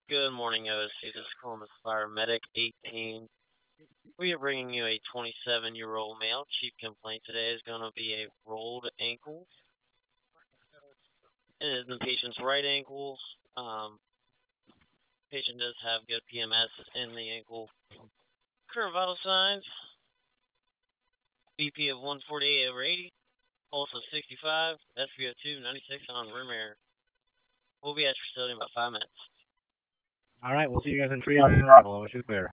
Good morning, OSC. This is Columbus Fire Medic 18. We are bringing you a 27-year-old male. Chief complaint today is going to be a rolled ankle. It is the patient's right ankle. Patient does have good PMS in the ankle. Current vital signs: BP of 148/80, pulse of 65, SpO2 96 on room air. We'll be at your facility in about 5 minutes. All right, we'll see you guys in triage and arrival. I wish you clear.